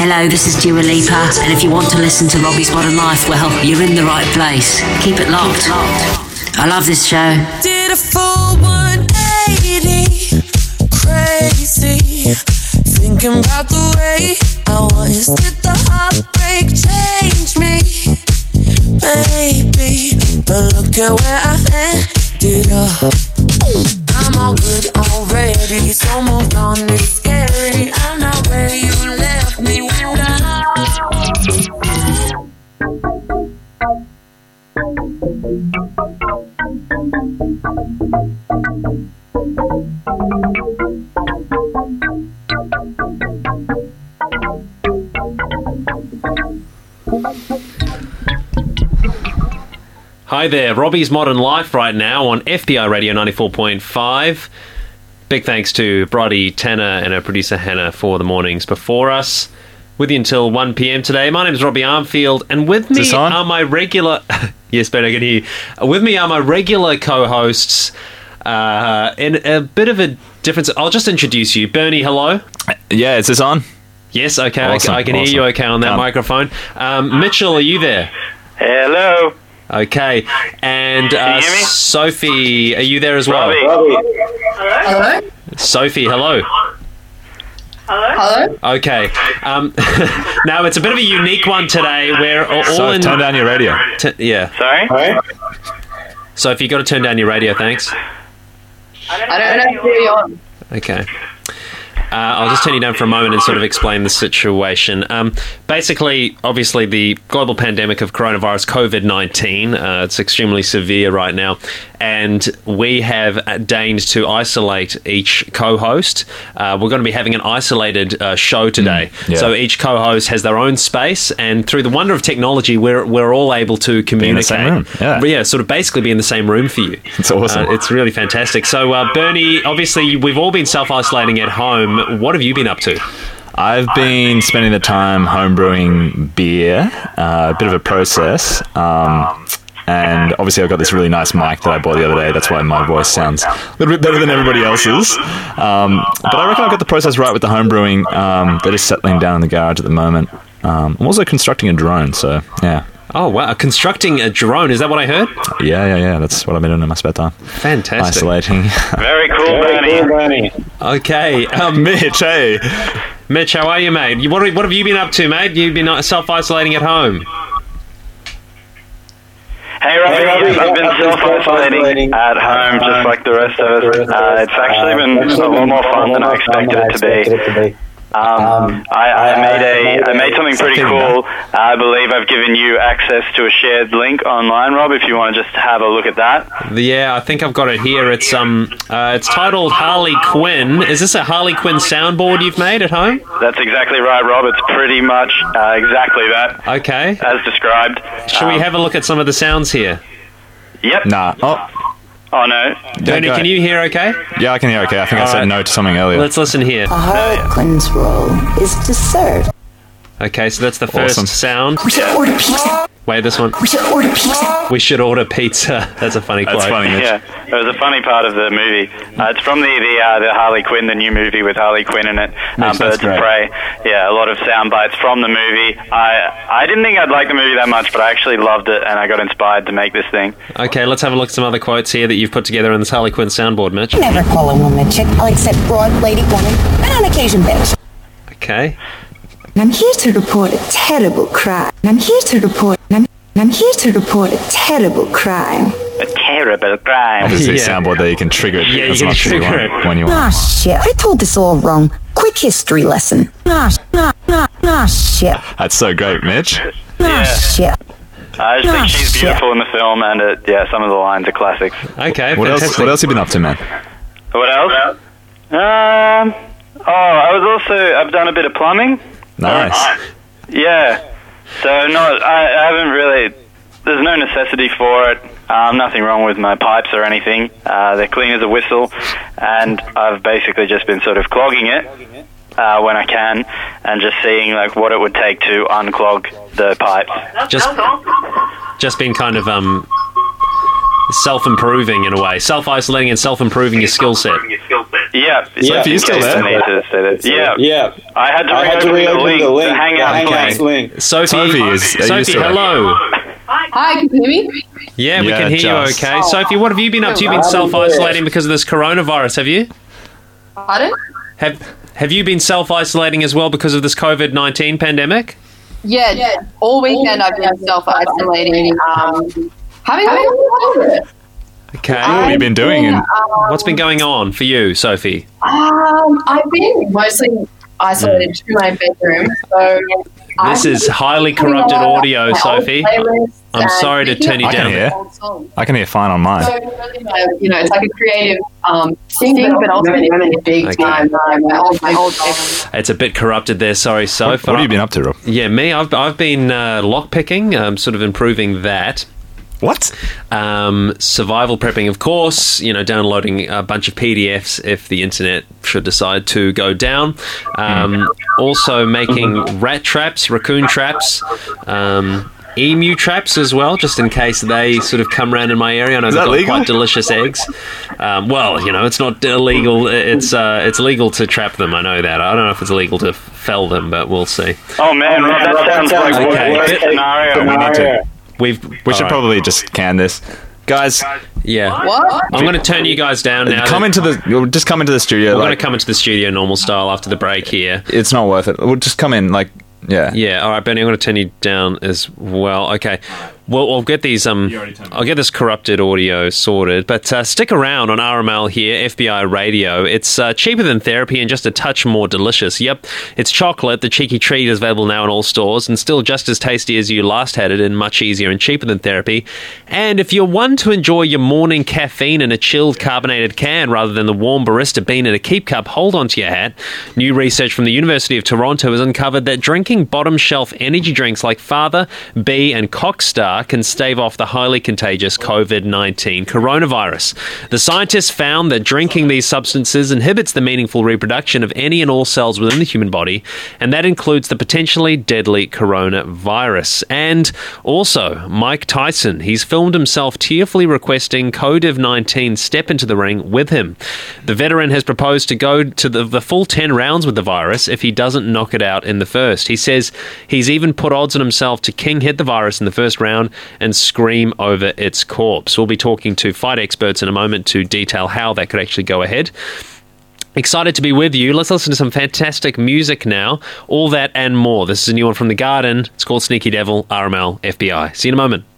Hello, this is Dua Lipa, and if you want to listen to Robbie's Modern Life, well, you're in the right place. Keep it locked. I love this show. Did a full 180, crazy, thinking about the way I was. Did the heartbreak change me? Maybe, but look at where I ended up. I'm all good already, so moved on, it's scary. I'm not where you left me. Hi there, Robbie's Modern Life right now on FBI Radio 94.5. Big thanks to Brodie, Tanner and our producer Hannah for the mornings before us. With you until 1 p.m. today. My name is Robbie Armfield, and with me are my regular... yes, Ben, I can hear you. With me are my regular co-hosts in a bit of a difference. I'll just introduce you. Bernie, hello. Yeah, is this on? Yes, okay. Awesome, I can hear you okay on that microphone. Mitchell, are you there? Hello. Okay, and Sophie, are you there as well? Robbie. Hello? Sophie, hello. Hello? Okay. Now, it's a bit of a unique one today. We're all in... turn down your radio. Yeah. Sorry? Sophie, you got to turn down your radio, thanks. I don't know who you're on. Okay. I'll just turn you down for a moment and sort of explain the situation. Basically, obviously, the global pandemic of coronavirus, COVID-19, it's extremely severe right now, and we have deigned to isolate each co-host. We're going to be having an isolated show today. Yeah. So each co-host has their own space, and through the wonder of technology, we're all able to communicate. Be in the same room. Yeah, sort of basically be in the same room for you. It's awesome. It's really fantastic. So, Bernie, obviously, we've all been self-isolating at home. What have you been up to? I've been spending the time homebrewing beer, a bit of a process, and obviously I've got this really nice mic that I bought the other day. That's why my voice sounds a little bit better than everybody else's. But I reckon I've got the process right with the homebrewing. They're just settling down in the garage at the moment. I'm also constructing a drone, so yeah. Oh, wow. Constructing a drone. Is that what I heard? Yeah. That's what I've been doing in my spare time. Fantastic. Isolating. Very cool, Bernie. Okay. Mitch, hey. Mitch, how are you, mate? What have you been up to, mate? You've been self-isolating at home. Hey, Robbie, I've been self-isolating at home just like the rest of us. It's actually been a lot more fun than I expected it to be. I made something pretty cool. I believe I've given you access to a shared link online, Rob, if you want to just have a look at that. Yeah, I think I've got it here. It's titled Harley Quinn. Is this a Harley Quinn soundboard you've made at home? That's exactly right, Rob. It's pretty much exactly that. Okay. As described. Shall we have a look at some of the sounds here? Yep. Nah. Oh, no. Bernie, can you hear okay? Yeah, I can hear okay. I think I said no to something earlier. Let's listen here. A Harlequin's role is to serve. Okay, so that's the first sound. We should order pizza. Wait, this one. We should order pizza. We should order pizza. That's a funny quote. That's funny, Mitch. Yeah, it was a funny part of the movie. It's from the Harley Quinn, the new movie with Harley Quinn in it, Birds of Prey. Yeah, a lot of sound bites from the movie. I didn't think I'd like the movie that much, but I actually loved it, and I got inspired to make this thing. Okay, let's have a look at some other quotes here that you've put together in this Harley Quinn soundboard, Mitch. I never call a woman a chick. I'll accept broad, lady, woman, and on occasion, bitch. Okay. And I'm here to report a terrible crime. I'm here to report a terrible crime. A terrible crime. Obviously, a soundboard there you can trigger it as much as you want when you want. Ah, shit. I told this all wrong. Quick history lesson. Ah, shit. That's so great, Mitch. Ah, shit. I just think she's beautiful in the film, and some of the lines are classics. Okay, What else have you been up to, man? What else? I've done a bit of plumbing. Nice. Yeah. So I haven't really, there's no necessity for it. Nothing wrong with my pipes or anything. They're clean as a whistle, and I've basically just been sort of clogging it when I can, and just seeing like what it would take to unclog the pipes. Just been kind of self-improving in a way, self-isolating and self-improving your skill set. Yeah. Sophie, you still there? Yeah. I had to reopen the link. The Hangout link. Sophie, hello. Hi, can you hear me? Yeah, we can hear you okay. Sophie, what have you been up to? You've been self-isolating because of this coronavirus, have you? Pardon? Have you been self-isolating as well because of this COVID-19 pandemic? Yeah, all weekend I've been self-isolating. Having a Okay. What have you been doing? What's been going on for you, Sophie? I've been mostly isolated to my bedroom. So This is highly corrupted audio, Sophie. I'm sorry to turn you down. I can hear fine on mine. So, it's like a creative thing, but also a big time. My old It's a bit corrupted there. Sorry, Soph. What have you been up to, Rob? Yeah, me. I've been lockpicking, sort of improving that. What? Survival prepping, of course, downloading a bunch of PDFs if the internet should decide to go down. Also making rat traps, raccoon traps, emu traps as well, just in case they sort of come around in my area. I know they've got quite delicious eggs. It's not illegal. It's legal to trap them. I know that. I don't know if it's illegal to fell them, but we'll see. Oh man, that sounds like worst scenario. We should probably just can this, guys. Yeah. What? I'm going to turn you guys down now. Come into the studio. We're going to come into the studio normal style after the break here. It's not worth it. We'll just come in, yeah. Yeah. All right, Bernie. I'm going to turn you down as well. Okay. Well, I'll get these. I'll get this corrupted audio sorted. But stick around on RML here, FBI Radio. It's cheaper than therapy and just a touch more delicious. Yep, it's chocolate. The cheeky treat is available now in all stores and still just as tasty as you last had it, and much easier and cheaper than therapy. And if you're one to enjoy your morning caffeine in a chilled carbonated can rather than the warm barista bean in a keep cup, hold on to your hat. New research from the University of Toronto has uncovered that drinking bottom shelf energy drinks like Father, Bee, and Cockstar can stave off the highly contagious COVID-19 coronavirus. The scientists found that drinking these substances inhibits the meaningful reproduction of any and all cells within the human body, and that includes the potentially deadly coronavirus. And also, Mike Tyson. He's filmed himself tearfully requesting COVID-19 step into the ring with him. The veteran has proposed to go to the full 10 rounds with the virus if he doesn't knock it out in the first. He says he's even put odds on himself to hit the virus in the first round and scream over its corpse. We'll be talking to fight experts in a moment to detail how that could actually go ahead. Excited to be with you. Let's listen to some fantastic music now. All that and more. This is a new one from The Garden. It's called Sneaky Devil, RML, FBI. See you in a moment.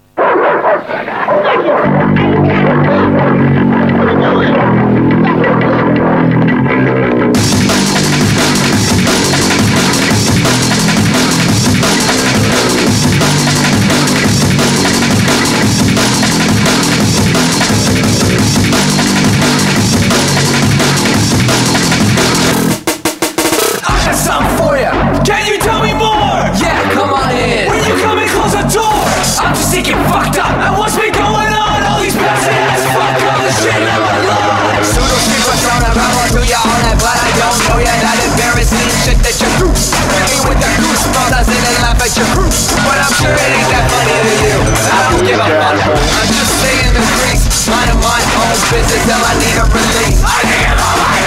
But I'm sure it ain't that funny to you. I don't give a fuck. I'm just staying in the streets, minding my own business till I need a release. I think I'm all like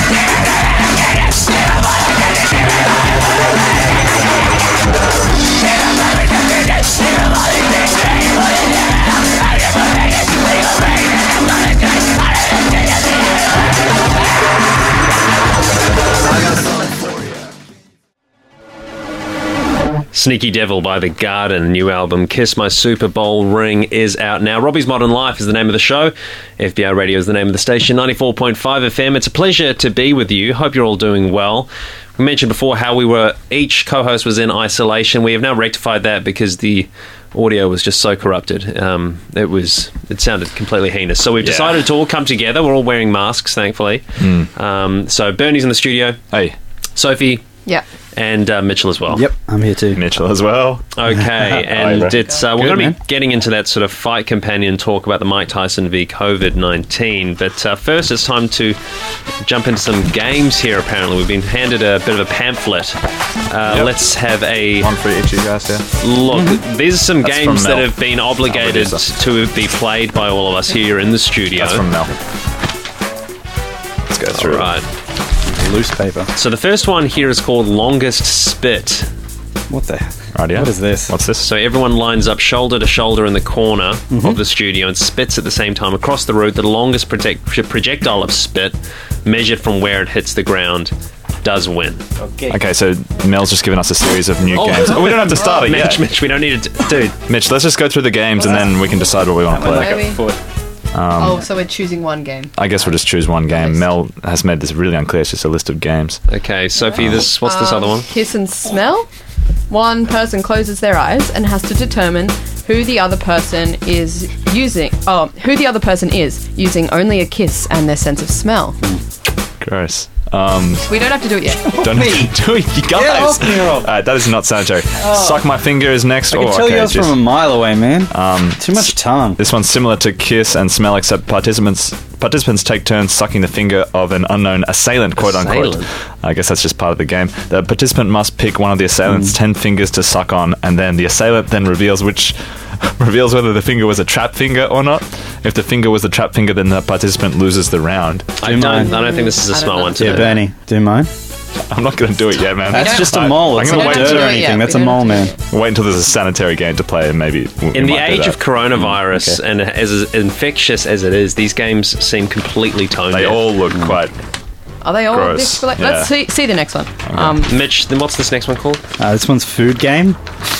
Sneaky Devil by The Garden, new album Kiss My Super Bowl Ring is out now. Robbie's Modern Life is the name of the show. FBI Radio is the name of the station, 94.5 FM. It's a pleasure to be with you. Hope you're all doing well. We mentioned before how each co-host was in isolation. We have now rectified that because the audio was just so corrupted. It sounded completely heinous. So we've decided to all come together. We're all wearing masks, thankfully. So Bernie's in the studio. Hey. Sophie. Yeah. And Mitchell as well. Yep, I'm here too. Mitchell as well. Okay, and we're going to be getting into that sort of fight companion talk about the Mike Tyson v COVID-19. But first, it's time to jump into some games here, apparently. We've been handed a bit of a pamphlet. Let's have one for each of you guys, look, these are some games that have been obligated to be played by all of us here in the studio. That's from Mel. Let's go true. All right. Loose paper. So the first one here is called Longest Spit. What the? Right, yeah. What is this? What's this? So everyone lines up shoulder to shoulder in the corner of the studio and spits at the same time across the route. The longest projectile of spit, measured from where it hits the ground, does win. Okay, so Mel's just given us a series of new games. Oh, we don't have to start it yet. Mitch, we don't need to... Dude. Mitch, let's just go through the games and then we can decide what we want to play. Maybe. So we're choosing one game. I guess we'll just choose one game. Mel has made this really unclear. It's just a list of games. Okay, Sophie, what's this other one? Kiss and smell. One person closes their eyes and has to determine who the other person is using using only a kiss and their sense of smell. Gross. We don't have to do it yet. Don't have to do it, you guys. Get off me, Rob. That is not sanitary. Suck my finger is next. I can tell yours from a mile away, man. Too much tongue. This one's similar to kiss and smell, except participants take turns sucking the finger of an unknown assailant, quote unquote. I guess that's just part of the game. The participant must pick one of the assailant's 10 fingers to suck on, and then the assailant then reveals whether the finger was a trap finger or not. If the finger was a trap finger, then the participant loses the round. I don't think this is a small one today. Yeah, Bernie, do mine. I'm not going to do it yet, man. That's just a mole. It's not dirt or anything. That's a mole, man. Wait until there's a sanitary game to play, and maybe in the age of coronavirus and as infectious as it is, these games seem completely tone deaf. They all look quite. Are they all gross. this? Let's see the next one. Mitch, then what's this next one called? This one's food game.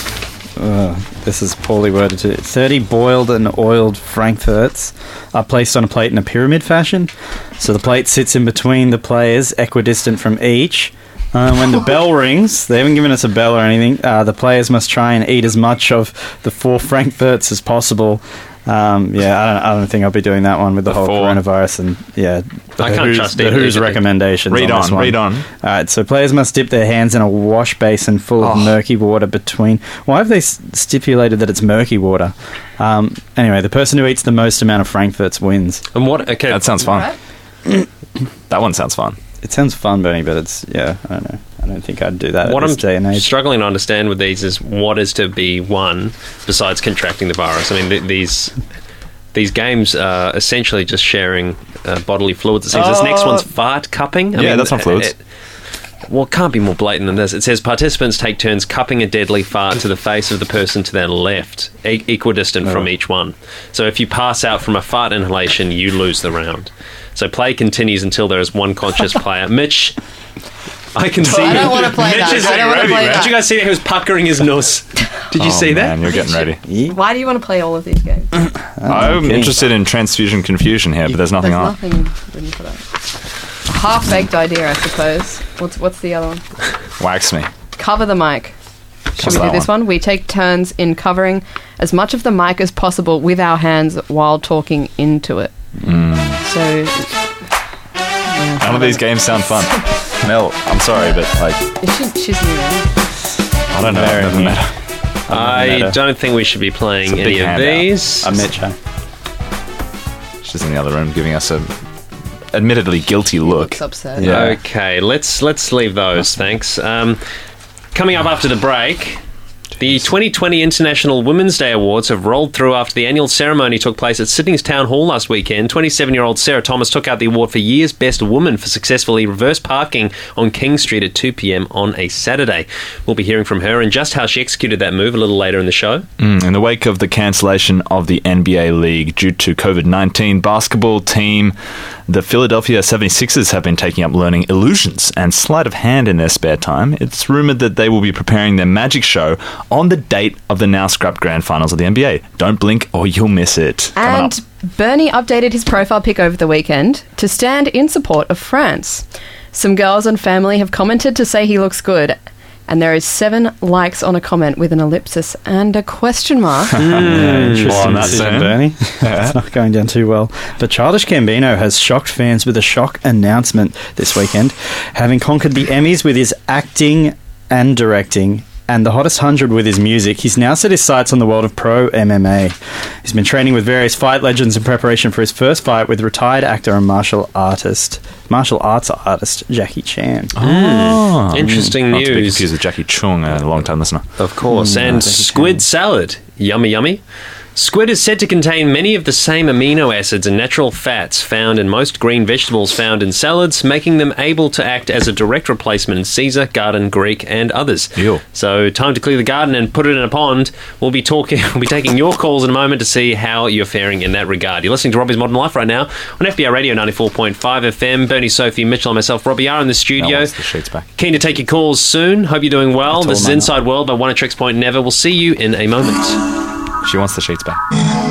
This is poorly worded too. 30 boiled and oiled frankfurts are placed on a plate in a pyramid fashion. So the plate sits in between the players, equidistant from each. When the bell rings, they haven't given us a bell or anything, the players must try and eat as much of the 4 frankfurts as possible. I don't think I'll be doing that one with the whole coronavirus and I can't trust the Who's recommendations. Read on. Alright, so players must dip their hands in a wash basin full of murky water between. Why have they stipulated that it's murky water? Anyway, the person who eats the most amount of frankfurts wins. And what? Okay, that sounds fun. That one sounds fun. It sounds fun, Bernie, but it's I don't know. I don't think I'd do that what at this day and age. Struggling to understand with these is what is to be won besides contracting the virus. I mean, these games are essentially just sharing bodily fluids. It seems this next one's fart cupping. I mean, that's not fluids. It can't be more blatant than this. It says participants take turns cupping a deadly fart to the face of the person to their left, equidistant from each one. So if you pass out from a fart inhalation, you lose the round. So play continues until there is one conscious player. Mitch, I can see. I don't want to play that. I don't want to play that. Did you guys see that he was puckering his nose? Did you see that? Man, you're getting ready. Why do you want to play all of these games? I'm interested in transfusion confusion here, but there's nothing on. There's nothing written for that. A half-baked idea, I suppose. What's the other one? Wax me. Cover the mic. Should we do this one? We take turns in covering as much of the mic as possible with our hands while talking into it. So none of these games sound fun. Mel, I'm sorry, but she's new. I don't know. It doesn't matter. I don't think we should be playing any of these. I'm Mitch. She's in the other room giving us a admittedly guilty look. Looks upset. Yeah. Okay, let's leave those. Thanks. Coming up after the break. The 2020 International Women's Day Awards have rolled through after the annual ceremony took place at Sydney's Town Hall last weekend. 27-year-old Sarah Thomas took out the award for Year's Best Woman for successfully reverse parking on King Street at 2 p.m. on a Saturday. We'll be hearing from her and just how she executed that move a little later in the show. In the wake of the cancellation of the NBA League due to COVID-19, basketball team the Philadelphia 76ers have been taking up learning illusions and sleight of hand in their spare time. It's rumoured that they will be preparing their magic show on the date of the now scrapped grand finals of the NBA. Don't blink or you'll miss it. And Bernie updated his profile pic over the weekend to stand in support of France. Some girls and family have commented to say he looks good. And there is 7 likes on a comment with an ellipsis and a question mark. Interesting decision, Bernie. It's not going down too well. But Childish Gambino has shocked fans with a shock announcement this weekend. Having conquered the Emmys with his acting and directing and the hottest 100 with his music, he's now set his sights on the world of pro MMA. He's been training with various fight legends in preparation for his first fight with retired actor and martial arts artist Jackie Chan. Interesting Not to be news. confused with Jackie Chung, a long-time listener. Of course. And squid salad. Yummy, yummy. Squid is said to contain many of the same amino acids and natural fats found in most green vegetables found in salads, making them able to act as a direct replacement in Caesar, garden, Greek, and others. Ew. So, time to clear the garden and put it in a pond. We'll be taking your calls in a moment to see how you're faring in that regard. You're listening to Robbie's Modern Life right now on FBI Radio 94.5 FM. Bernie, Sophie, Mitchell, and myself, Robbie, are in the studio. Wants the sheets back. Keen to take your calls soon. Hope you're doing well. This is Inside World by One at Tricks Point Never. We'll see you in a moment. She wants the sheets back.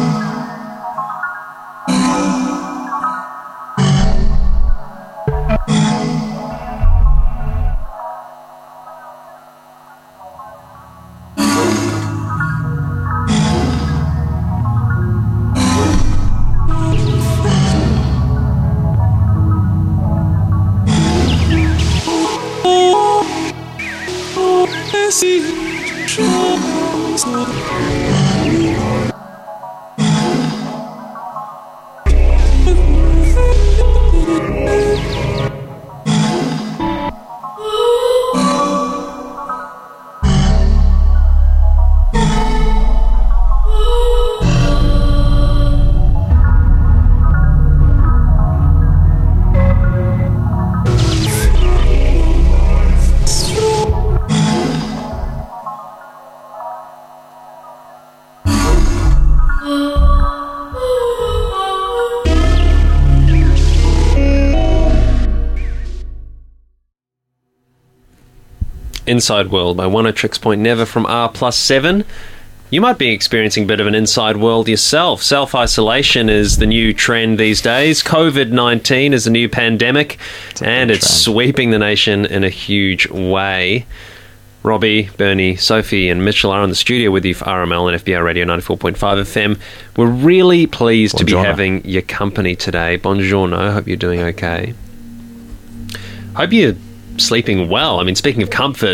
Inside World by One at Tricks Point Never from R+7. You might be experiencing a bit of an inside world yourself. Self-isolation is the new trend these days. COVID-19 is a new pandemic, and it's sweeping the nation in a huge way. Robbie, Bernie, Sophie, and Mitchell are in the studio with you for RML and FBI Radio 94.5 FM. We're really pleased to be having your company today. Buongiorno. Hope you're doing okay. Hope you're sleeping well. I mean, speaking of comfort,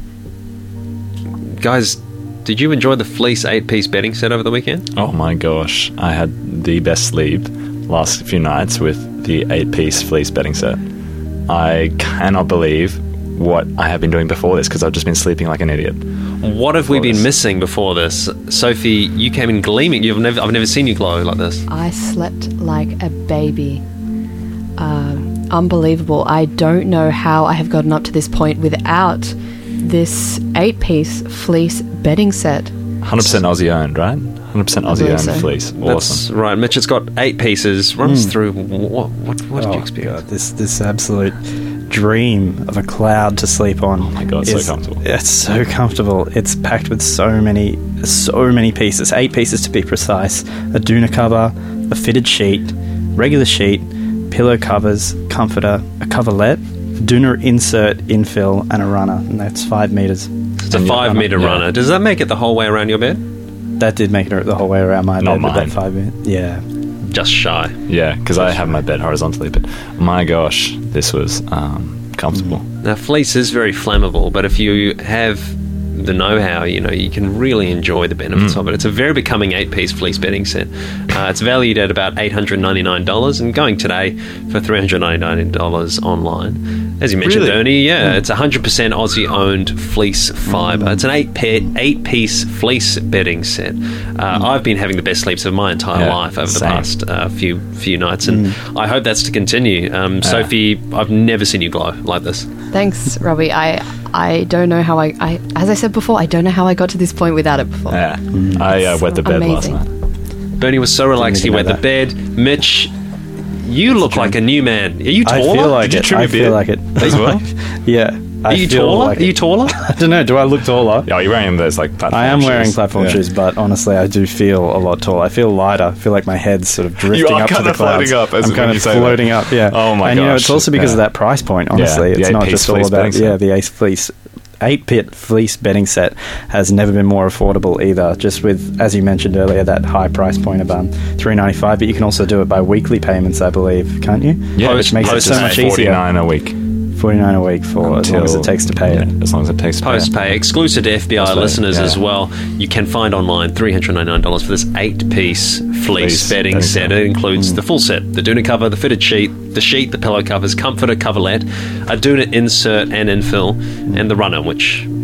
guys, did you enjoy the fleece 8-piece bedding set over the weekend? Oh my gosh, I had the best sleep last few nights with the 8-piece fleece bedding set. I cannot believe what I have been doing before this, because I've just been sleeping like an idiot. What have we been missing before this? Sophie, you came in gleaming. I've never seen you glow like this. I slept like a baby. Unbelievable. I don't know how I have gotten up to this point without this 8-piece fleece bedding set. 100% Aussie owned, right? 100% Aussie owned fleece. Awesome. That's right. Mitch, it's got 8 pieces. Run us through what did you experience? God, this absolute dream of a cloud to sleep on. Oh my God, it's so comfortable. It's so comfortable. It's packed with so many pieces. 8 pieces to be precise. A doona cover, a fitted sheet, regular sheet, pillow covers, comforter, a coverlet, doona insert, infill, and a runner, and that's 5 meters. It's a 5-meter runner. Does that make it the whole way around your bed? That did make it the whole way around my bed. With that 5 minutes. Yeah. Just shy. Yeah, because I have my bed horizontally, but my gosh, this was comfortable. Now, fleece is very flammable, but if you have the know-how, you can really enjoy the benefits of it. It's a very becoming 8-piece fleece bedding set. It's valued at about $899 and going today for $399 online. As you mentioned, Bernie, it's 100% Aussie-owned fleece fibre. It's an 8-piece fleece bedding set. I've been having the best sleeps of my entire life over the past few nights, and I hope that's to continue. Sophie, I've never seen you glow like this. Thanks, Robbie. I don't know how as I said before, I don't know how I got to this point without it before. Yeah, I wet the bed amazing. last night. Bernie was so relaxed he wet the bed. Mitch, you look like a new man. Are you taller? I feel like Did you trim your beard? feel like it. As well? Yeah. Are you taller? Are you taller? I don't know. Do I look taller? Oh, you're wearing those platform I am shoes. wearing platform shoes, but honestly, I do feel a lot taller. I feel lighter. I feel like my head's sort of drifting up to the clouds. Floating up. I'm kind of floating up. Yeah. Oh my gosh. And it's also because of that price point. Honestly, it's not just all about the Ace Fleece. 8-pit fleece bedding set has never been more affordable either, just with, as you mentioned earlier, that high price point of $395, but you can also do it by weekly payments, I believe, can't you? Yeah, which makes it so much easier. $49 a week. $49 a week for as long as it takes to pay it. As long as it takes to pay it. Post-pay, exclusive to FBI listeners as well. You can find online $399 for this 8-piece fleece bedding set. It includes the full set, the doona cover, the fitted sheet, the pillow covers, comforter, coverlet, a doona insert and infill, and the runner, which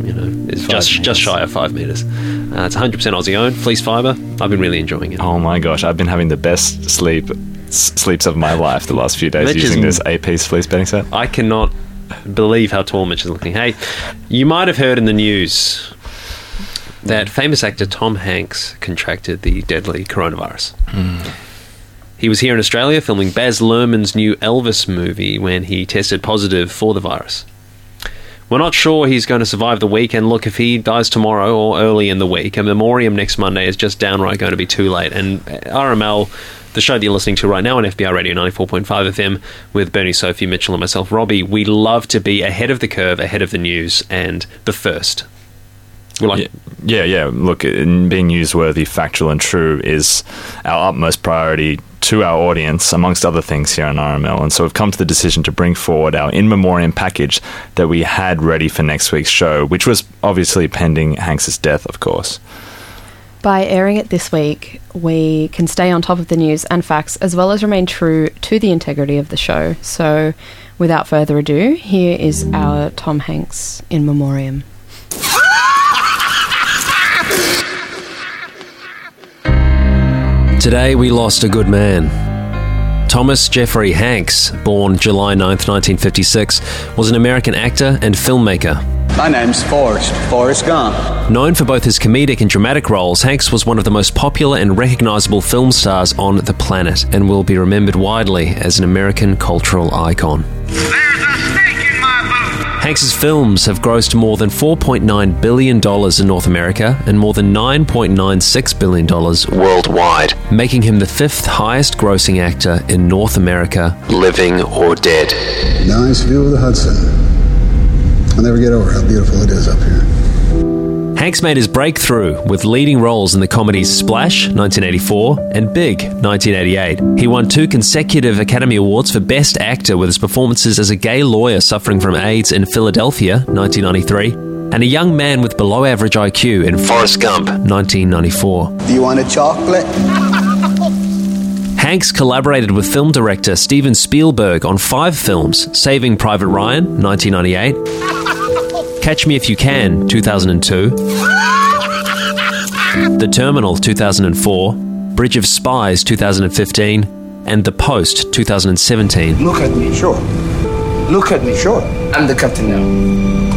It's just shy of 5 meters. It's 100% Aussie owned, fleece fiber. I've been really enjoying it. Oh my gosh, I've been having the best sleeps of my life the last few days using this 8-piece fleece bedding set. I cannot believe how tall Mitch is looking. Hey, you might have heard in the news that famous actor Tom Hanks contracted the deadly coronavirus. He was here in Australia filming Baz Luhrmann's new Elvis movie when he tested positive for the virus. We're not sure he's going to survive the week, and look, if he dies tomorrow or early in the week, a memoriam next Monday is just downright going to be too late. And RML, the show that you're listening to right now on FBI Radio 94.5 FM with Bernie, Sophie, Mitchell and myself, Robbie, we love to be ahead of the curve, ahead of the news, and the first. Yeah. Look, being newsworthy, factual and true is our utmost priority to our audience, amongst other things here on RML. And so we've come to the decision to bring forward our in memoriam package that we had ready for next week's show, which was obviously pending Hanks's death, of course. By airing it this week, we can stay on top of the news and facts, as well as remain true to the integrity of the show. So, without further ado, here is our Tom Hanks in memoriam. Today we lost a good man. Thomas Jeffrey Hanks, born July 9th, 1956, was an American actor and filmmaker. My name's Forrest Gump. Known for both his comedic and dramatic roles, Hanks was one of the most popular and recognizable film stars on the planet and will be remembered widely as an American cultural icon. Hanks's films have grossed more than $4.9 billion in North America and more than $9.96 billion worldwide, making him the fifth highest grossing actor in North America, living or dead. Nice view of the Hudson. I'll never get over how beautiful it is up here. Hanks made his breakthrough with leading roles in the comedies Splash, 1984, and Big, 1988. He won 2 consecutive Academy Awards for Best Actor with his performances as a gay lawyer suffering from AIDS in Philadelphia, 1993, and a young man with below-average IQ in Forrest Gump, 1994. Do you want a chocolate? Hanks collaborated with film director Steven Spielberg on 5 films: Saving Private Ryan, 1998, Catch Me If You Can, 2002, The Terminal, 2004, Bridge of Spies, 2015, and The Post, 2017. Look at me, sure. Look at me, sure. I'm the captain now.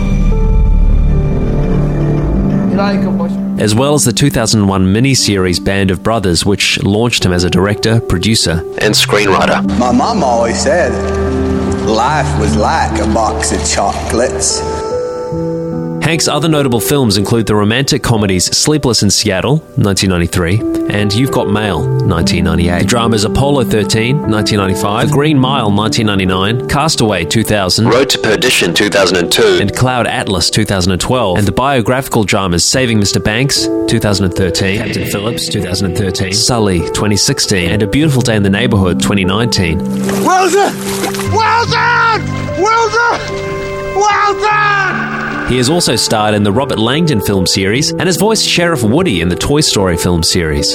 As well as the 2001 miniseries Band of Brothers, which launched him as a director, producer, and screenwriter. My mom always said life was like a box of chocolates. Hanks' other notable films include the romantic comedies Sleepless in Seattle, 1993, and You've Got Mail, 1998. The dramas Apollo 13, 1995, The Green Mile, 1999, Castaway, 2000, Road to Perdition, 2002, and Cloud Atlas, 2012, and the biographical dramas Saving Mr. Banks, 2013, Captain Phillips, 2013, Sully, 2016, and A Beautiful Day in the Neighborhood, 2019. Well done! Well done! Well done! Well done! He has also starred in the Robert Langdon film series and has voiced Sheriff Woody in the Toy Story film series.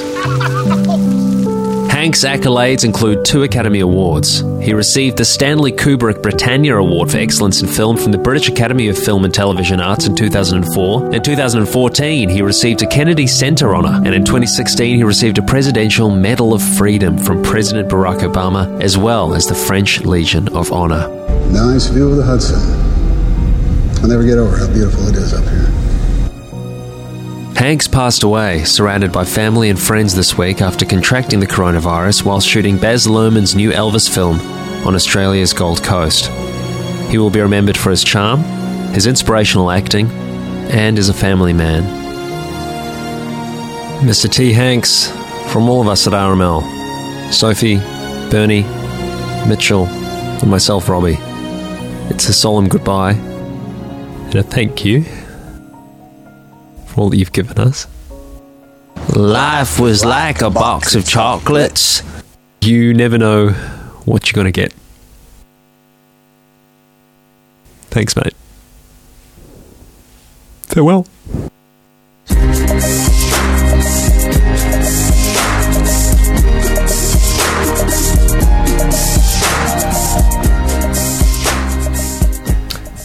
Hanks' accolades include 2 Academy Awards. He received the Stanley Kubrick Britannia Award for Excellence in Film from the British Academy of Film and Television Arts in 2004. In 2014, he received a Kennedy Center Honor, and in 2016, he received a Presidential Medal of Freedom from President Barack Obama, as well as the French Legion of Honor. Nice view of the Hudson. I'll never get over how beautiful it is up here. Hanks passed away, surrounded by family and friends this week after contracting the coronavirus while shooting Baz Luhrmann's new Elvis film on Australia's Gold Coast. He will be remembered for his charm, his inspirational acting, and as a family man. Mr. T. Hanks, from all of us at RML, Sophie, Bernie, Mitchell, and myself, Robbie, it's a solemn goodbye and a thank you for all that you've given us. Life was like a box of chocolates. You never know what you're going to get. Thanks, mate. Farewell.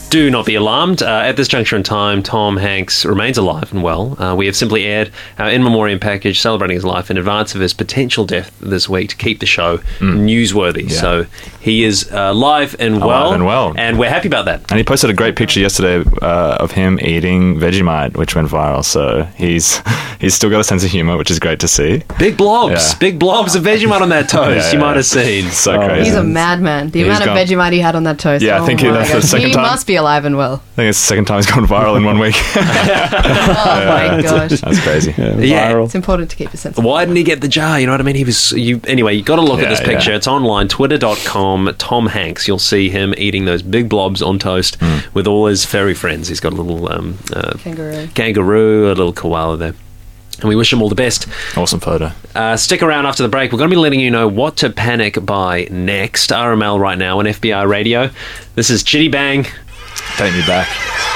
Do not be alarmed. At this juncture in time, Tom Hanks remains alive and well. We have simply aired our in memoriam package celebrating his life in advance of his potential death this week to keep the show newsworthy. Yeah. So he is alive and well. And we're happy about that. And he posted a great picture yesterday of him eating Vegemite, which went viral. So he's still got a sense of humour, which is great to see. Big blobs of Vegemite on that toast. You might have seen. So crazy. He's a madman. The amount of Vegemite he had on that toast. Yeah, I think that's the second time. He must be alive and well. I think it's the second time he's gone viral in 1 week. Oh my gosh. That's crazy. Yeah. It's important to keep a sense of Why didn't he get the jar? You know what I mean? Anyway, you got to look at this picture. It's online, twitter.com, Tom Hanks. You'll see him eating those big blobs on toast with all his furry friends. He's got a little kangaroo, a little koala there. And we wish him all the best. Awesome photo. Stick around after the break. We're going to be letting you know what to panic by next. RML right now on FBI Radio. This is Chitty Bang. Take me back.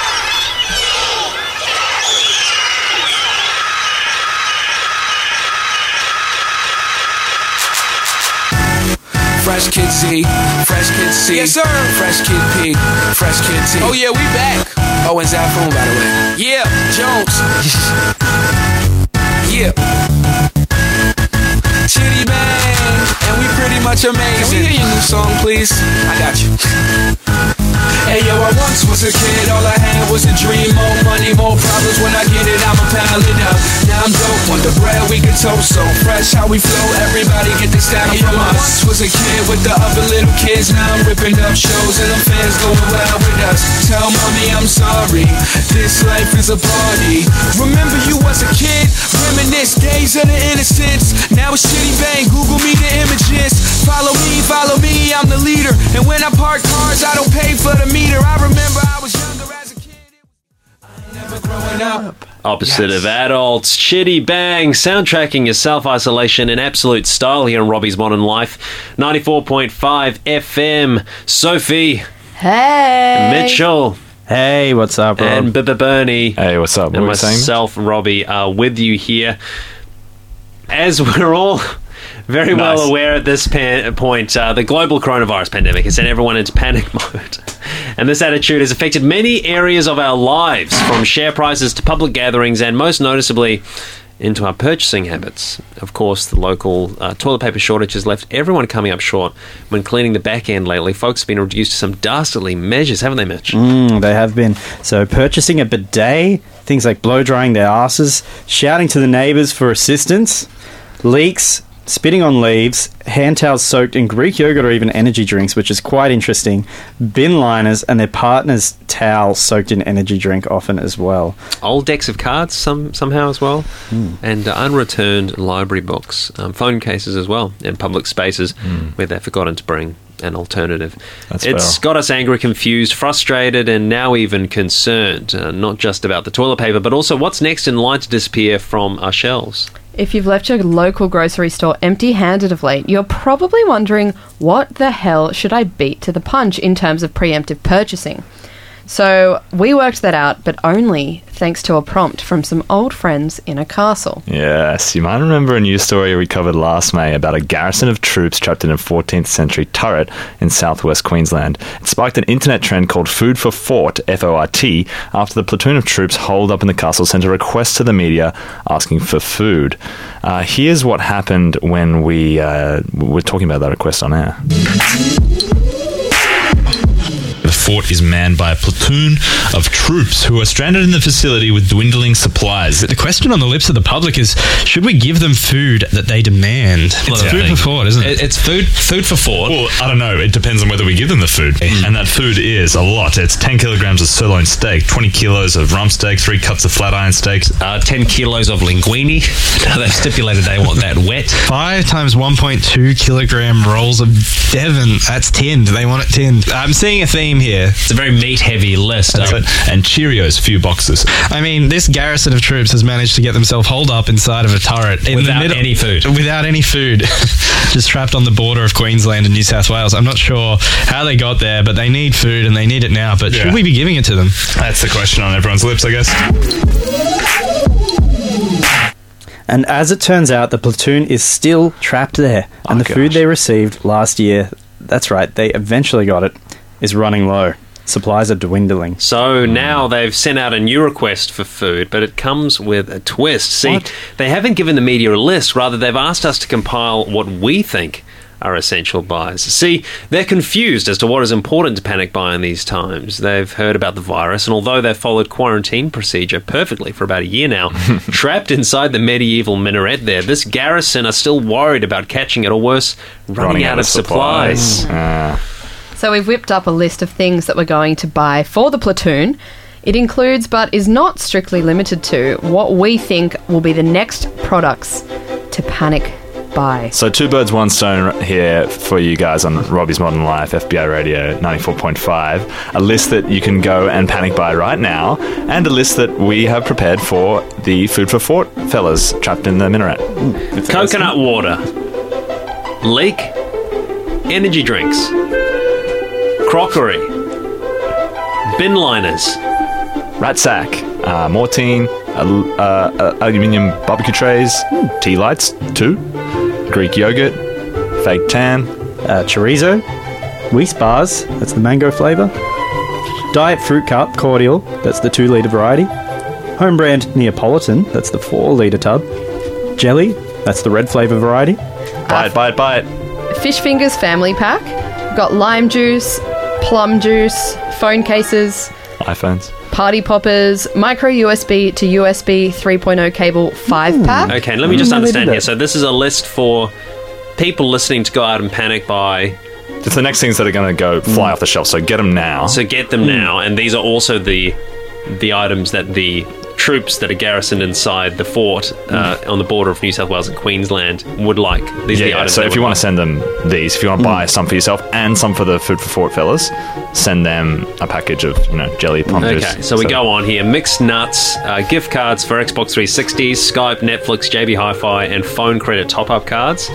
Fresh Kid Z, Fresh Kid C, yes sir. Fresh Kid P, Fresh Kid T. Oh yeah, we back. Oh, and Zafoon, by the way. Yeah, Jones. Yeah. Chitty Bang, and we pretty much amazing. Can we hear your new song, please? I got you. Hey yo, I once was a kid, all I had was a dream. More money, more problems, when I get it, I'ma pile it up. Now I'm dope, on the bread we can toast, so fresh how we flow, everybody get this down from us. I once was a kid with the other little kids, now I'm ripping up shows and the fans going wild with us. Tell mommy I'm sorry, this life is a party. Remember you was a kid, reminisce days of the innocence. Now it's Chitty Bang, Google me the images. Follow me, I'm the leader. And when I park cars, I don't pay for the meter. I remember I was younger as a kid. I ain't never growing up. Opposite of adults, Chitty Bang, soundtracking your self-isolation in absolute style here on Robbie's Modern Life. 94.5 FM. Sophie. Hey. Mitchell. Hey, what's up, Rob? And Bernie. Hey, what's up? What and were we saying? myself, Robbie, are with you here. As we're all very well aware at this point, the global coronavirus pandemic has sent everyone into panic mode. And this attitude has affected many areas of our lives, from share prices to public gatherings, and most noticeably into our purchasing habits. Of course, the local toilet paper shortage has left everyone coming up short when cleaning the back end lately. Folks have been reduced to some dastardly measures, haven't they, Mitch? They have been. So purchasing a bidet, things like blow-drying their asses, shouting to the neighbours for assistance, leaks, spitting on leaves, hand towels soaked in Greek yogurt or even energy drinks, which is quite interesting, bin liners and their partner's towel soaked in energy drink often as well. Old decks of cards somehow as well, and unreturned library books, phone cases as well, in public spaces where they've forgotten to bring an alternative. It's got us angry, confused, frustrated, and now even concerned, not just about the toilet paper, but also what's next in line to disappear from our shelves. If you've left your local grocery store empty-handed of late, you're probably wondering, what the hell should I beat to the punch in terms of preemptive purchasing? So we worked that out, but only thanks to a prompt from some old friends in a castle. Yes, you might remember a news story we covered last May about a garrison of troops trapped in a 14th century turret in southwest Queensland. It sparked an internet trend called Food for Fort, F-O-R-T, after the platoon of troops holed up in the castle sent a request to the media asking for food. Here's what happened when we were talking about that request on air. The fort is manned by a platoon of troops who are stranded in the facility with dwindling supplies. The question on the lips of the public is, should we give them food that they demand? It's food for fort, isn't it? It's food for fort. Well, I don't know. It depends on whether we give them the food. And that food is a lot. It's 10 kilograms of sirloin steak, 20 kilos of rump steak, 3 cups of flat iron steak, 10 kilos of linguine. Now they've stipulated they want that wet. 5 times 1.2 kilogram rolls of Devon. That's tinned. They want it tinned. I'm seeing a theme here. It's a very meat-heavy list. And Cheerios, few boxes. I mean, this garrison of troops has managed to get themselves holed up inside of a turret without any food. Without any food. Just trapped on the border of Queensland and New South Wales. I'm not sure how they got there, but they need food and they need it now. But should we be giving it to them? That's the question on everyone's lips, I guess. And as it turns out, the platoon is still trapped there. And the food they received last year, that's right, they eventually got it, is running low. supplies are dwindling. So now they've sent out a new request for food, but it comes with a twist. See, they haven't given the media a list. Rather, they've asked us to compile what we think are essential buys. See, they're confused as to what is important to panic buy in these times. They've heard about the virus, and although they've followed quarantine procedure perfectly for about a year now, trapped inside the medieval minaret there, this garrison are still worried about catching it, or worse, running out of supplies. So we've whipped up a list of things that we're going to buy for the platoon. It includes, but is not strictly limited to, what we think will be the next products to panic buy. So 2 birds, 1 stone here for you guys on Robbie's Modern Life, FBI Radio 94.5. A list that you can go and panic buy right now, and a list that we have prepared for the Food for Thought fellas trapped in the minaret. Coconut water, leek, energy drinks, crockery, bin liners, rat sack, Mortine, aluminium barbecue trays, tea lights, 2, Greek yogurt, fake tan, chorizo, Weiss bars, that's the mango flavour, diet fruit cup cordial, that's the 2 litre variety, home brand Neapolitan, that's the 4 litre tub, jelly, that's the red flavour variety. Buy it. Fish Fingers family pack. We've got lime juice, plum juice, phone cases, iPhones, party poppers, micro USB to USB 3.0 cable 5-pack. Okay, let me just understand here. So this is a list for people listening to go out and panic buy. It's the next things that are going to go fly off the shelf, so get them now. So get them now, and these are also the items that the troops that are garrisoned inside the fort on the border of New South Wales and Queensland would like. These are the items. So if you want to send them these, if you want to buy some for yourself and some for the Food for Thought fellas, send them a package of jelly, plum juice. Okay, so we go on here. Mixed nuts, gift cards for Xbox 360, Skype, Netflix, JB Hi-Fi, and phone credit top-up cards.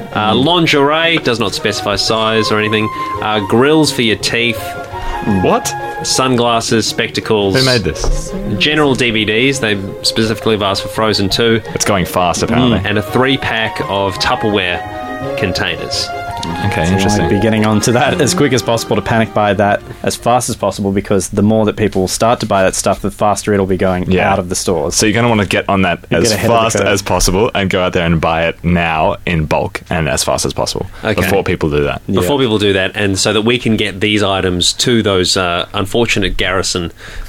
Lingerie, does not specify size or anything. Grills for your teeth. What? Sunglasses, spectacles. Who made this? General DVDs. They specifically have asked for Frozen 2. It's going fast, apparently. And a 3-pack of Tupperware containers. Okay, so interesting. I'd be getting on to that as quick as possible to panic buy that as fast as possible, because the more that people start to buy that stuff, the faster it'll be going out of the stores. So you're going to want to get on that as fast as possible and go out there and buy it now in bulk and as fast as possible before people do that. Before people do that, and so that we can get these items to those unfortunate garrison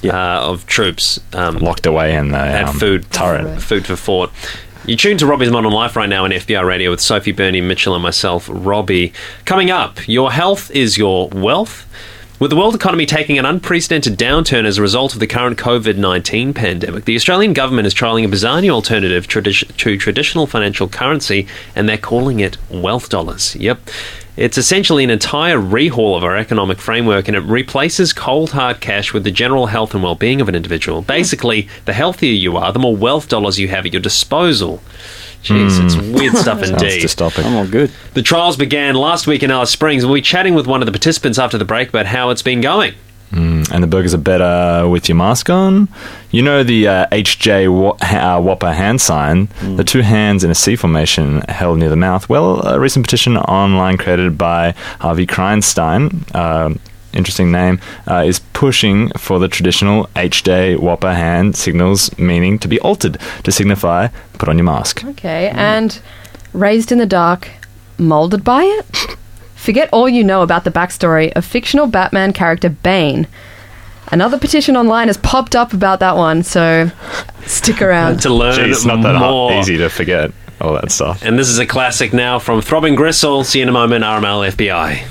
of troops locked away in the food turret. Food for Thought. You're tuned to Robbie's Modern Life right now on FBI Radio with Sophie, Bernie, Mitchell and myself, Robbie. Coming up, your health is your wealth. With the world economy taking an unprecedented downturn as a result of the current COVID-19 pandemic, the Australian government is trialling a bizarre new alternative to traditional financial currency, and they're calling it wealth dollars. Yep. It's essentially an entire rehaul of our economic framework, and it replaces cold hard cash with the general health and well-being of an individual. Basically, the healthier you are, the more wealth dollars you have at your disposal. Jeez, it's weird stuff indeed. Dystopic. I'm all good. The trials began last week in Alice Springs. We'll be chatting with one of the participants after the break about how it's been going. And the burgers are better with your mask on. You know the HJ Whopper hand sign, the 2 hands in a C formation held near the mouth? Well, a recent petition online created by Harvey Kreinstein, interesting name, is pushing for the traditional HJ Whopper hand signals meaning to be altered to signify put on your mask. Okay, and Raised in the Dark, moulded by it? Forget all you know about the backstory of fictional Batman character Bane. Another petition online has popped up about that one, so stick around. To learn it's not that more. easy to forget all that stuff. And this is a classic now from Throbbing Gristle. See you in a moment, RML FBI.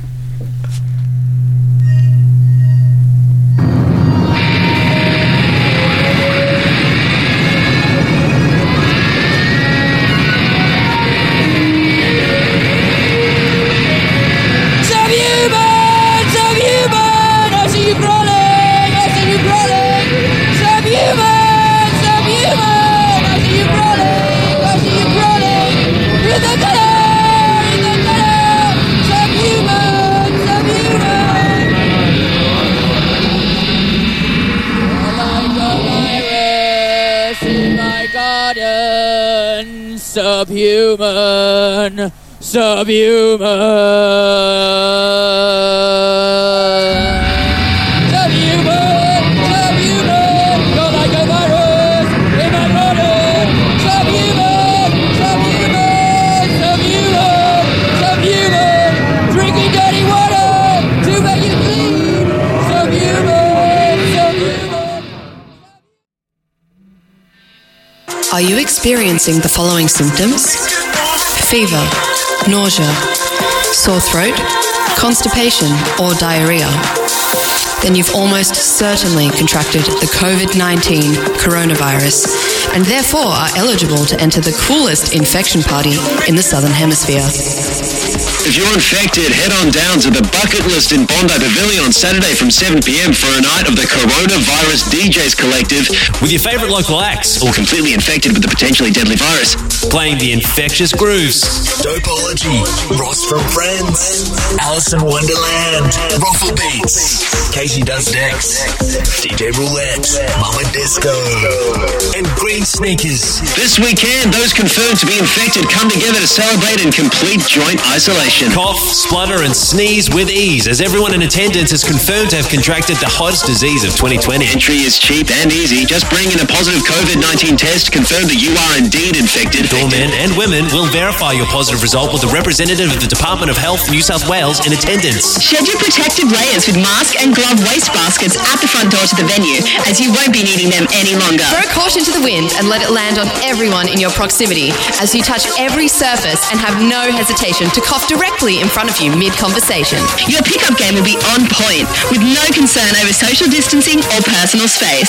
Subhuman. Subhuman. Are you experiencing the following symptoms? Fever, nausea, sore throat, constipation, or diarrhea? Then you've almost certainly contracted the COVID-19 coronavirus and therefore are eligible to enter the coolest infection party in the Southern Hemisphere. If you're infected, head on down to the Bucket List in Bondi Pavilion on Saturday from 7 p.m. for a night of the Coronavirus DJs Collective with your favourite local acts, all completely infected with the potentially deadly virus, playing the infectious grooves. Dopology, Ross from Friends, Alice in Wonderland, Ruffle Beats, Casey Does Decks, DJ Roulette, Mama Disco, and Green Sneakers. This weekend, those confirmed to be infected come together to celebrate in complete joint isolation. Cough, splutter, and sneeze with ease, as everyone in attendance is confirmed to have contracted the hottest disease of 2020. Entry is cheap and easy. Just bring in a positive COVID-19 test, confirm that you are indeed infected. Doormen and women will verify your positive result with a representative of the Department of Health, New South Wales, in attendance. Shed your protective layers with mask and glove waste baskets at the front door to the venue, as you won't be needing them any longer. Throw caution to the wind and let it land on everyone in your proximity as you touch every surface and have no hesitation to cough directly in front of you mid-conversation. Your pickup game will be on point, with no concern over social distancing or personal space.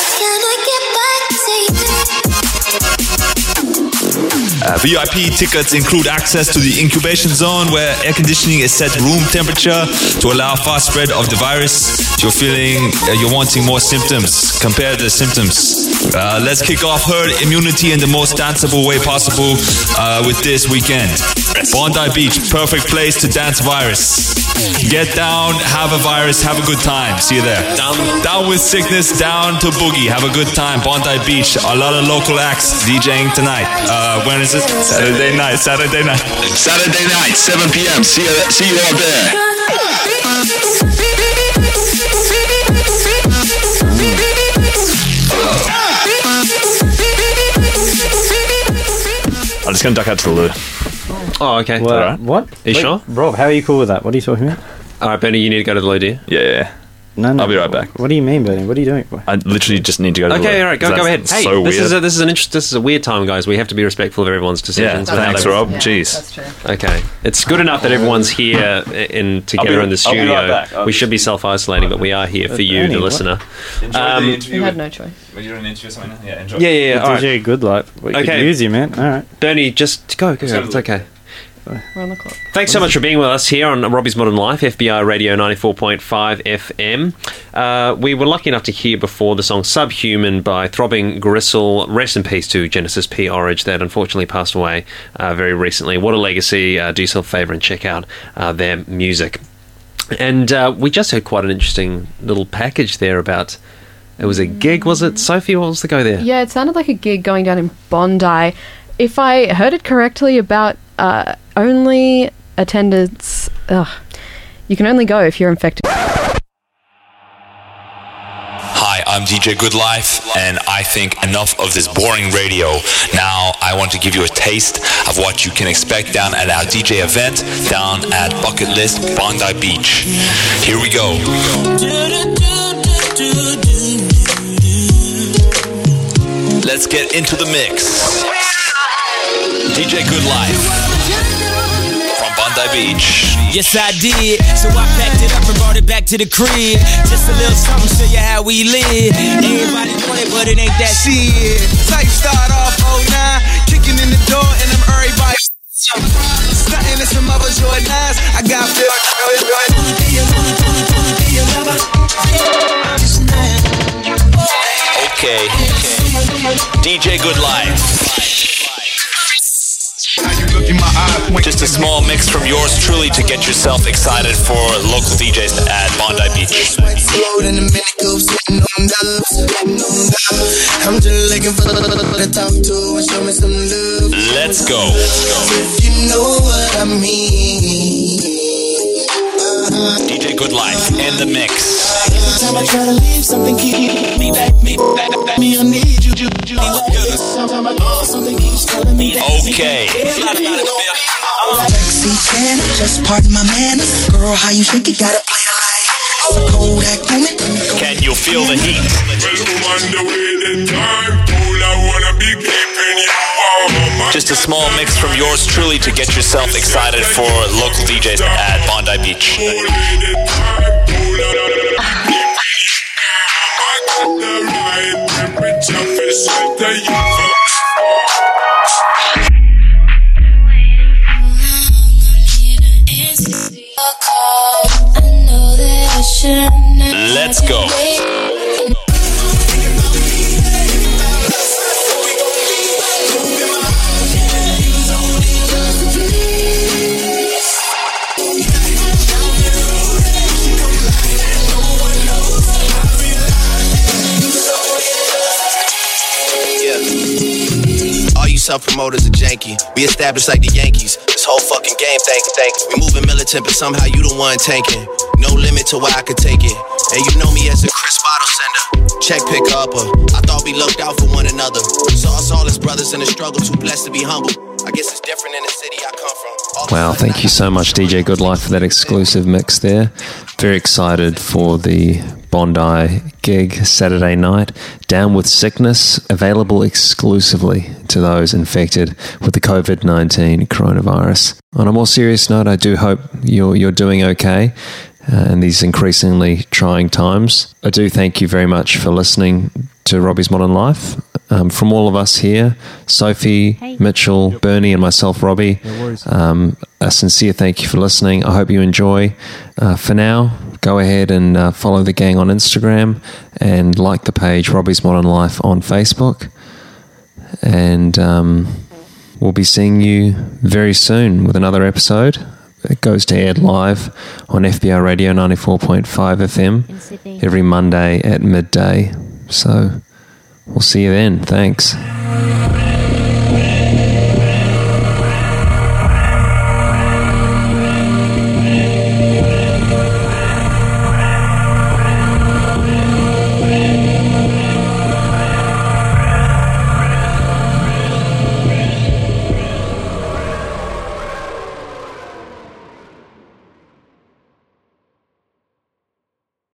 VIP tickets include access to the incubation zone where air conditioning is set room temperature to allow fast spread of the virus. If you're feeling you're wanting more symptoms, compare the symptoms. Let's kick off herd immunity in the most danceable way possible with this weekend. Bondi Beach, perfect place to dance virus. Get down, have a virus, have a good time. See you there. Down with sickness, down to boogie. Have a good time. Bondi Beach, a lot of local acts DJing tonight. When is it? Saturday night, 7 p.m. See you all there. I'm just going to duck out to the loo. Oh, okay. What? All right. What? Are you sure? Rob, how are you cool with that? What are you talking about? All right, Benny, you need to go to the loo, do you? Yeah. No. I'll be right back. What do you mean, Benny? What are you doing? I literally just need to go to the loo. Okay, all right, go ahead. Hey, so this weird. is a weird time, guys. We have to be respectful of everyone's decisions. Yeah, thanks, Rob. Jeez. That's true. Okay, it's good enough that everyone's here together in the studio. I'll be right back. We should be self-isolating, but we are here for you, the listener. You had no choice. Are you doing an interview or something? Yeah, enjoy. Yeah. All right. DJ Good Life. We could Okay. use you, man. All right. Bernie, just go. It's okay. We're on the clock. Thanks so much for being with us here on Robbie's Modern Life, FBI Radio 94.5 FM. We were lucky enough to hear before the song Subhuman by Throbbing Gristle. Rest in peace to Genesis P. Orridge, that unfortunately passed away very recently. What a legacy. Do yourself a favour and check out their music. And we just heard quite an interesting little package there about... It was a gig, was it? Sophie, what was the go there? Yeah, it sounded like a gig going down in Bondi. If I heard it correctly, about only attendance... you can only go if you're infected. Hi, I'm DJ Good Life, and I think enough of this boring radio. Now I want to give you a taste of what you can expect down at our DJ event down at Bucket List, Bondi Beach. Here we go. Let's get into the mix. DJ Good Life from Bondi Beach. Yes, I did. So I packed it up and brought it back to the crib. Just a little something, show you how we live. Everybody want it, but it ain't that shit. Like start off 09, kicking in the door, and I'm everybody. Stunting in some other Jordans. I got Okay. DJ Good Life. Just a small mix from yours truly to get yourself excited for local DJs at Bondi Beach. I'm just looking for to talk to and show me some love. Let's go. If you know what I mean. DJ Good Life in the mix. Every time I try to leave, something keeps me back. Me, I need you. Sometimes I know something keeps telling me that. Okay. Sexy fan, just pardon my manners. Girl, how you shake it, gotta play it like a cold act moment. Can you feel the heat? On the way, the time, cool, I wanna be game. just a small mix from yours truly to get yourself excited for local DJs at Bondi Beach. Let's go. Self-promoters are janky. We established like the Yankees. This whole fucking game, thank. We moving militant, but somehow you the one tanking. No limit to where I could take it. And you know me as a Chris bottle sender, check pick upper. I thought we looked out for one another. Saw us all as brothers in the struggle. Too blessed to be humble. I guess it's different in the city I come from. Wow, thank you so much, DJ Good Life, for that exclusive mix there. Very excited for the Bondi gig Saturday night. Down with Sickness, available exclusively to those infected with the COVID-19 coronavirus. On a more serious note, I do hope you're doing okay in these increasingly trying times. I do thank you very much for listening to Robbie's Modern Life. From all of us here, Sophie, Mitchell, Bernie, and myself, Robbie, a sincere thank you for listening. I hope you enjoy. For now, go ahead and follow the gang on Instagram and like the page Robbie's Modern Life on Facebook. And we'll be seeing you very soon with another episode. It goes to air live on FBR Radio 94.5 FM every Monday at midday. So we'll see you then. Thanks.